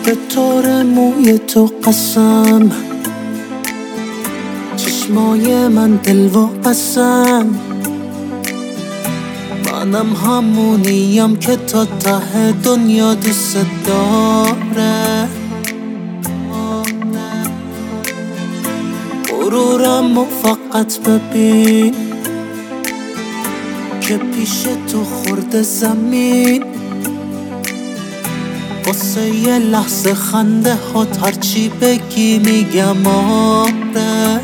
به طور موی تو قسم، چشمای من دل واپسن. منم همونیم که تا ته دنیا دوست داره. غرورم و فقط ببین که پیش تو خورده زمین. واسه یه لحظه خنده هات هرچی بگی میگم آره.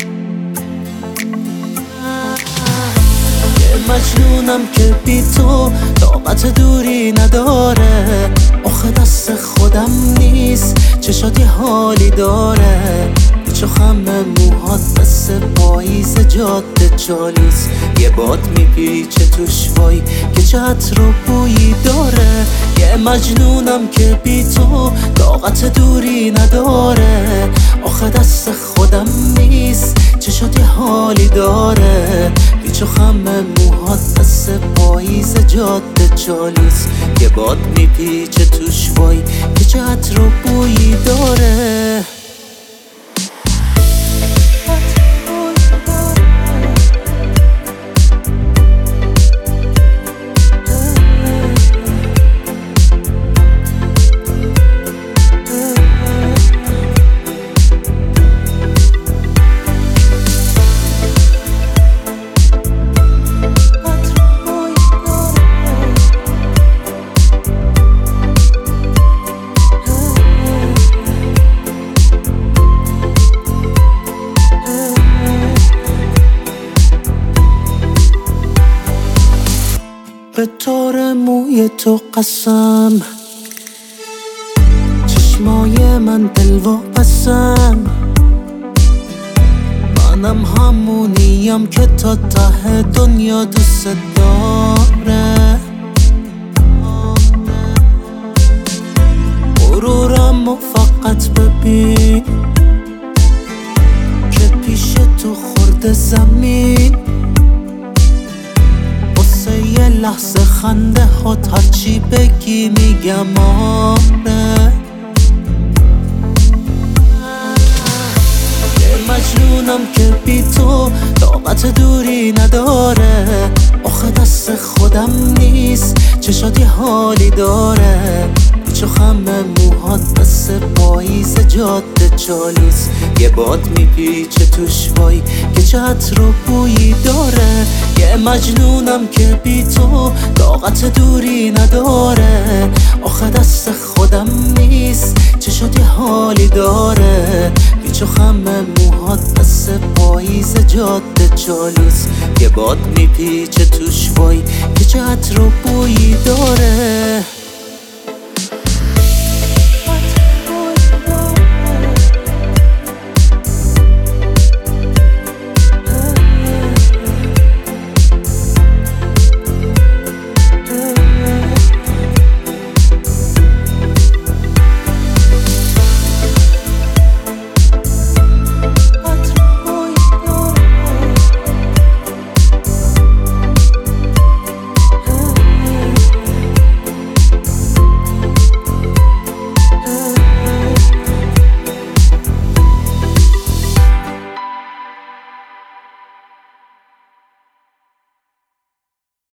یه مجنونم که بی تو طاقت دوری نداره. آخه دست خودم نیست، چشات یه حالی داره. چو خم موهات مثل پاییز جاده جالوس. یه باد میپیچه توش وای که چت رو بویی داره. یه مجنونم که بی تو طاقت دوری نداره. آخه دست خودم نیست، چشات یه حالی داره. پیچ و خم موهات مثل پاییز جاده جالوس. یه باد میپیچه توش وای که چت رو بویی داره. به طور موی تو قسم، چشمای من دل واپسن. منم همونیم که تا ته دنیا دوست داره. غرورم و فقط ببین که پیش تو خورده زمین. یه لحظه خنده هات هرچی بگی میگم آره. یه مجنونم که بی تو طاقت دوری نداره. آخه دست خودم نیست، چشات یه حالی داره. چو خم موهات مثل پاییز جاده جالوس. یه باد میپیچه توش وای که چت رو بویی داره. یه مجنونم که بی تو طاقت دوری نداره. آخه دست خودم نیست، چشات یه حالی داره. پیچ و خم موهات مثل پاییز جاده جالوس. یه باد میپیچه توش وای که چت رو بویی داره.